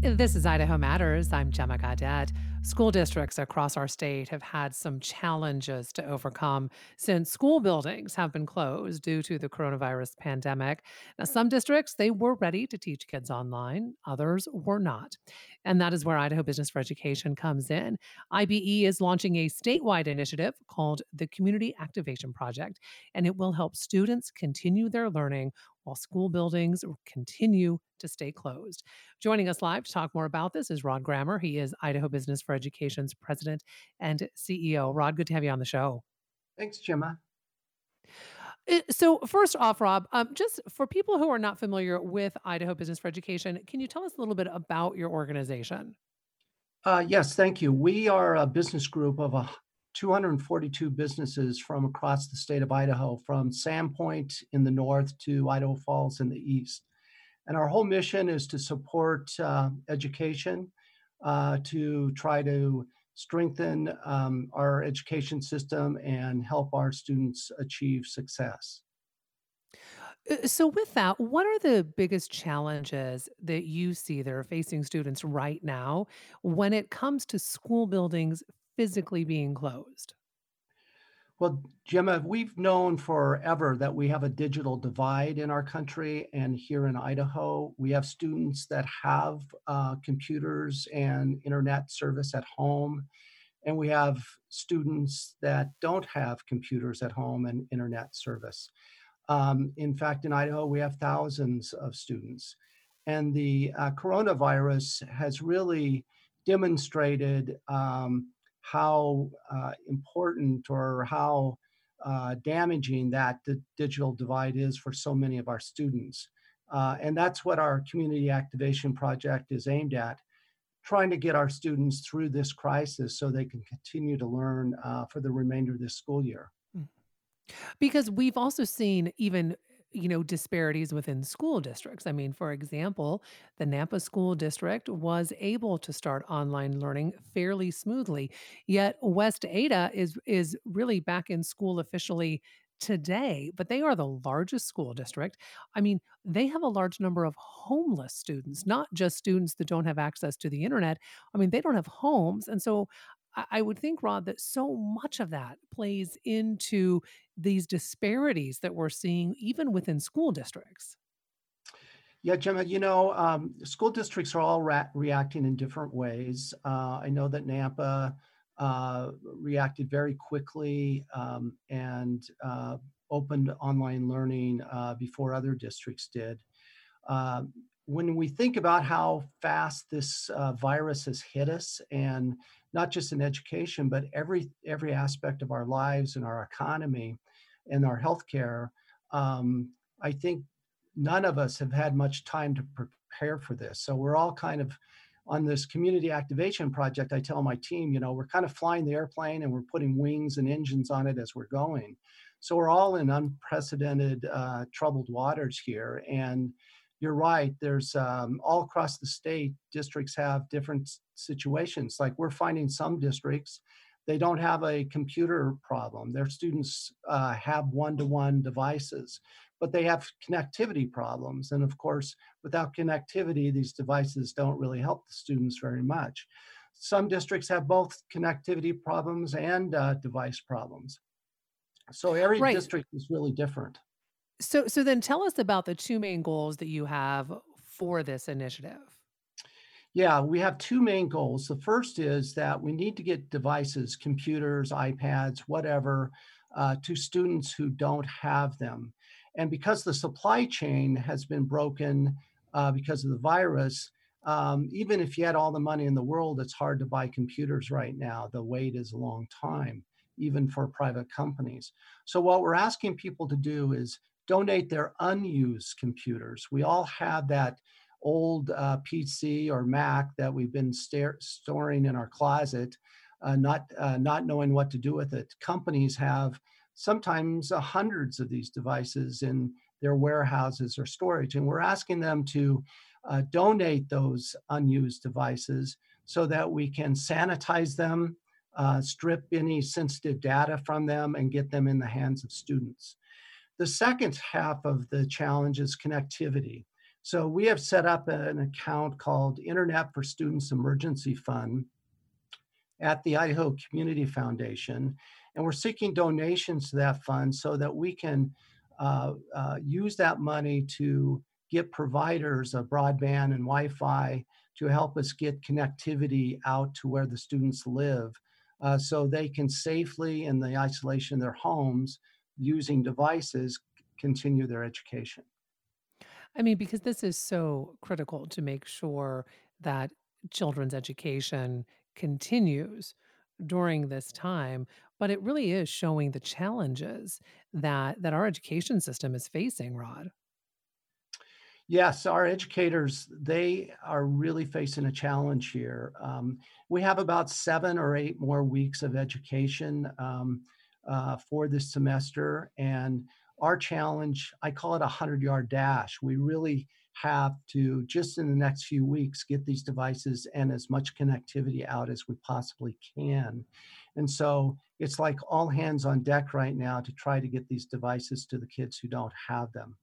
This is Idaho Matters. I'm Gemma Gadet. School districts across our state have had some challenges to overcome since school buildings have been closed due to the coronavirus pandemic. Now, some districts, they were ready to teach kids online, others were not. And that is where Idaho Business for Education comes in. IBE is launching a statewide initiative called the Community Activation Project, and it will help students continue their learning while school buildings continue to stay closed. Joining us live to talk more about this is Rod Grammer. He is Idaho Business for Education's president and CEO. Rod, good to have you on the show. Thanks, Gemma. So, first off, Rob, just for people who are not familiar with Idaho Business for Education, can you tell us a little bit about your organization? Yes, thank you. We are a business group of 242 businesses from across the state of Idaho, from Sandpoint in the north to Idaho Falls in the east. And our whole mission is to support education, to try to strengthen our education system and help our students achieve success. So, with that, what are the biggest challenges that you see that are facing students right now when it comes to school buildings physically being closed? Well, Gemma, we've known forever that we have a digital divide in our country. And here in Idaho, we have students that have computers and internet service at home. And we have students that don't have computers at home and internet service. In fact, in Idaho, we have thousands of students. And the coronavirus has really demonstrated how important or how damaging that digital divide is for so many of our students. And that's what our community activation project is aimed at, trying to get our students through this crisis so they can continue to learn for the remainder of this school year. Because we've also seen even, disparities within school districts. I mean, for example, the Nampa School District was able to start online learning fairly smoothly, yet West Ada is really back in school officially today, but they are the largest school district. I mean, they have a large number of homeless students, not just students that don't have access to the internet. I mean, they don't have homes. And so I would think, Rod, that so much of that plays into these disparities that we're seeing even within school districts. Yeah, Gemma, school districts are all reacting in different ways. I know that Nampa reacted very quickly and opened online learning before other districts did. Uh, when we think about how fast this virus has hit us, and not just in education, but every aspect of our lives and our economy and our healthcare, I think none of us have had much time to prepare for this. So we're all kind of on this community activation project. I tell my team, we're kind of flying the airplane and we're putting wings and engines on it as we're going. So we're all in unprecedented troubled waters here. And you're right, there's all across the state, districts have different situations. Like we're finding some districts, they don't have a computer problem. Their students have one-to-one devices, but they have connectivity problems. And of course, without connectivity, these devices don't really help the students very much. Some districts have both connectivity problems and device problems. So every Right. district is really different. So then tell us about the two main goals that you have for this initiative. Yeah, we have two main goals. The first is that we need to get devices, computers, iPads, whatever, to students who don't have them. And because the supply chain has been broken because of the virus, even if you had all the money in the world, it's hard to buy computers right now. The wait is a long time, even for private companies. So, what we're asking people to do is donate their unused computers. We all have that old PC or Mac that we've been storing in our closet, not knowing what to do with it. Companies have sometimes hundreds of these devices in their warehouses or storage, and we're asking them to donate those unused devices so that we can sanitize them, strip any sensitive data from them, and get them in the hands of students. The second half of the challenge is connectivity. So we have set up an account called Internet for Students Emergency Fund at the Idaho Community Foundation, and we're seeking donations to that fund so that we can use that money to get providers of broadband and Wi-Fi to help us get connectivity out to where the students live, so they can safely, in the isolation of their homes, using devices, continue their education. I mean, because this is so critical to make sure that children's education continues during this time, but it really is showing the challenges that our education system is facing, Rod. Yes, our educators, they are really facing a challenge here. We have about 7 or 8 more weeks of education for this semester. And our challenge, I call it a 100-yard dash. We really have to, just in the next few weeks, get these devices and as much connectivity out as we possibly can. And so it's like all hands on deck right now to try to get these devices to the kids who don't have them.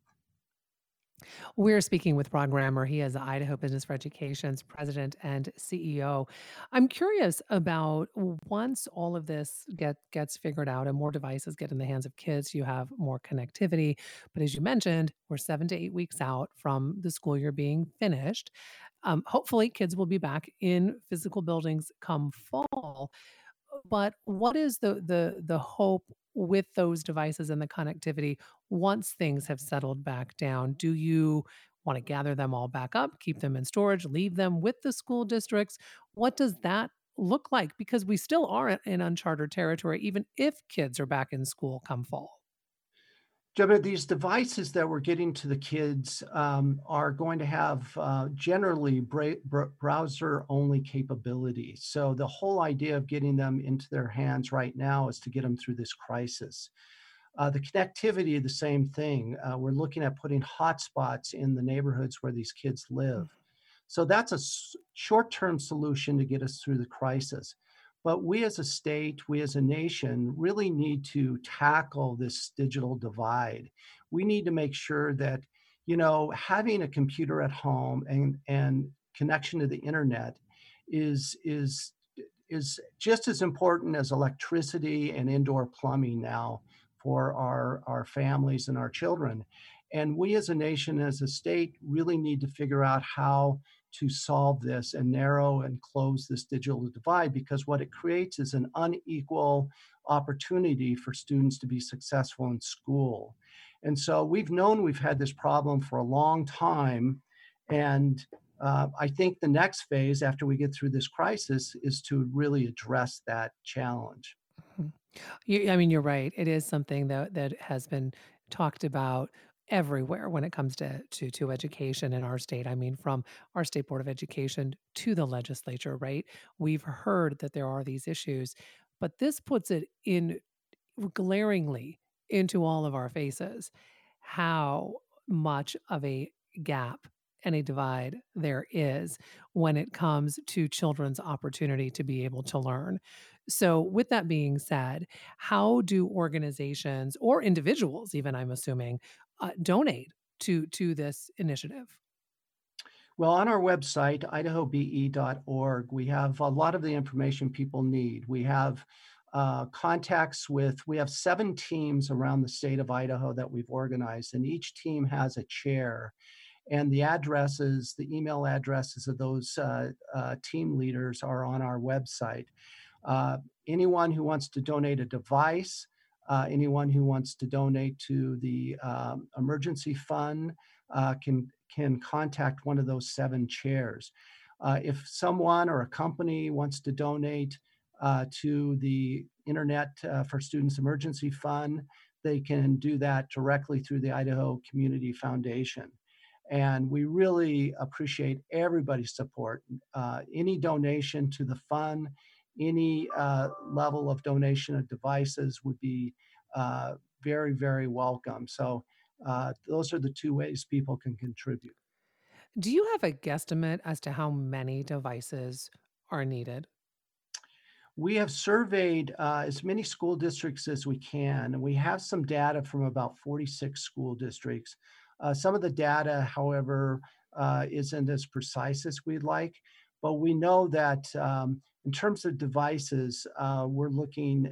We're speaking with Rod Grammer. He is Idaho Business for Education's president and CEO. I'm curious about once all of this gets figured out and more devices get in the hands of kids, you have more connectivity. But as you mentioned, we're 7 to 8 weeks out from the school year being finished. Hopefully, kids will be back in physical buildings come fall. But what is the hope with those devices and the connectivity once things have settled back down? Do you want to gather them all back up, keep them in storage, leave them with the school districts? What does that look like? Because we still are in uncharted territory, even if kids are back in school come fall. Gemma, these devices that we're getting to the kids are going to have generally browser-only capabilities. So the whole idea of getting them into their hands right now is to get them through this crisis. The connectivity, the same thing. We're looking at putting hotspots in the neighborhoods where these kids live. So that's a short-term solution to get us through the crisis. But we as a state, we as a nation really need to tackle this digital divide. We need to make sure that, having a computer at home and connection to the internet is just as important as electricity and indoor plumbing now for our families and our children. And we as a nation, as a state, really need to figure out how to solve this and narrow and close this digital divide, because what it creates is an unequal opportunity for students to be successful in school. And so we've known we've had this problem for a long time. And I think the next phase after we get through this crisis is to really address that challenge. Mhm. I mean, you're right. It is something that has been talked about everywhere when it comes to education in our state. I mean, from our state board of education to the legislature, right? We've heard that there are these issues, but this puts it in glaringly into all of our faces how much of a gap and a divide there is when it comes to children's opportunity to be able to learn. So, with that being said, how do organizations or individuals, even I'm assuming, donate to this initiative? Well, on our website, idahobe.org, we have a lot of the information people need. We have we have 7 teams around the state of Idaho that we've organized, and each team has a chair. And the email addresses of those team leaders are on our website. Anyone who wants to donate a device, anyone who wants to donate to the emergency fund can contact one of those 7 chairs. If someone or a company wants to donate to the Internet for Students Emergency Fund, they can do that directly through the Idaho Community Foundation. And we really appreciate everybody's support. Any donation to the fund, any level of donation of devices would be very, very welcome. So those are the 2 ways people can contribute. Do you have a guesstimate as to how many devices are needed? We have surveyed as many school districts as we can, and we have some data from about 46 school districts. Some of the data, however, isn't as precise as we'd like. But we know that in terms of devices, we're looking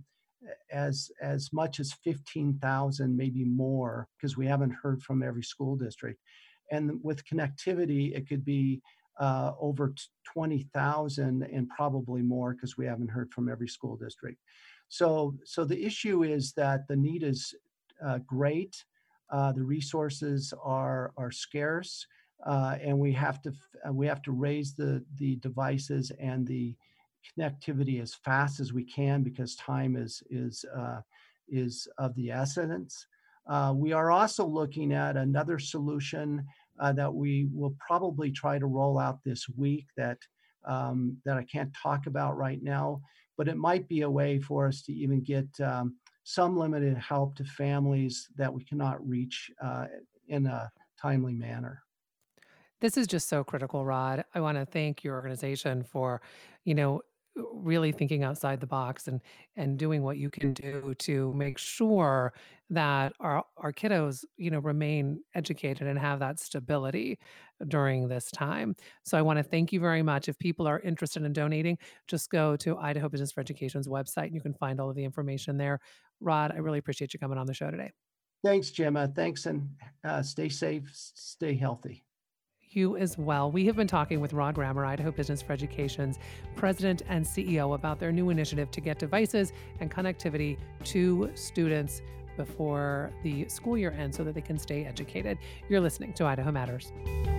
as much as 15,000, maybe more, because we haven't heard from every school district. And with connectivity, it could be over 20,000 and probably more because we haven't heard from every school district. So the issue is that the need is great. The resources are scarce, and we have to raise the devices and the connectivity as fast as we can because time is of the essence. We are also looking at another solution that we will probably try to roll out this week that I can't talk about right now, but it might be a way for us to even get some limited help to families that we cannot reach in a timely manner. This is just so critical, Rod. I want to thank your organization for, you know, really thinking outside the box and doing what you can do to make sure that our kiddos, remain educated and have that stability during this time. So I want to thank you very much. If people are interested in donating, just go to Idaho Business for Education's website and you can find all of the information there. Rod, I really appreciate you coming on the show today. Thanks, Gemma. Thanks, and stay safe, stay healthy. You as well. We have been talking with Rod Grammer, Idaho Business for Education's president and CEO, about their new initiative to get devices and connectivity to students before the school year ends so that they can stay educated. You're listening to Idaho Matters.